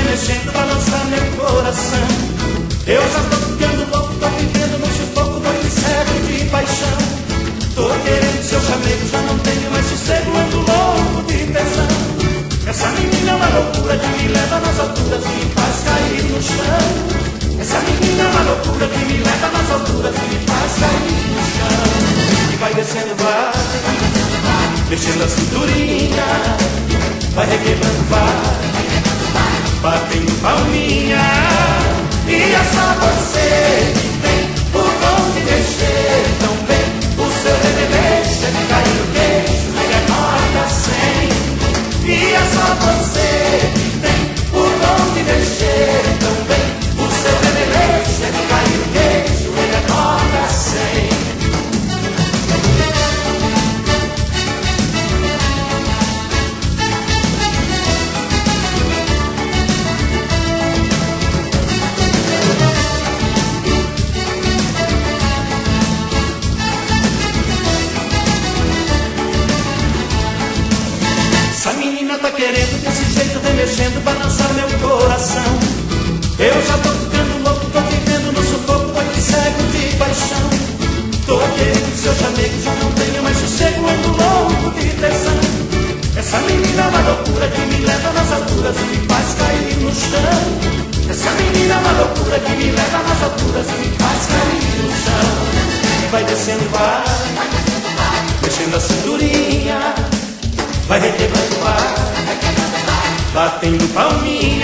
mexendo, balançar meu coração. Eu já tô ficando louco, tô vivendo no sufoco, doido cego de paixão. Tô querendo seu chamego, já não tenho mais sossego, ando louco de tesão. Essa menina é uma loucura que me leva nas alturas e me faz cair no chão. Essa menina é uma loucura que me leva nas alturas e me faz cair no chão. E vai descendo, vai, mexendo a cinturinha, vai requebrando, vai, batendo palminha. E é só você que tem o dom de mexer tão bem. O seu remeleixo é de cair no queixo, ele é nota 100. E é só você que tem o dom de mexer tão bem. O seu remeleixo é de cair no queixo, ele é nota 100. Essa menina tá querendo desse jeito, remexendo, balançar meu coração. Eu já tô ficando louco, tô vivendo no sufoco, doido cego de paixão. Tô querendo seu chamego, já não tenho mais sossego, ando louco de tesão. Essa menina é uma loucura que me leva nas alturas e me faz cair no chão. Essa menina é uma loucura que me leva nas alturas e me faz cair no chão. E vai descendo, vai, mexendo a cinturinha, vai requebrando, vai, batendo palminha.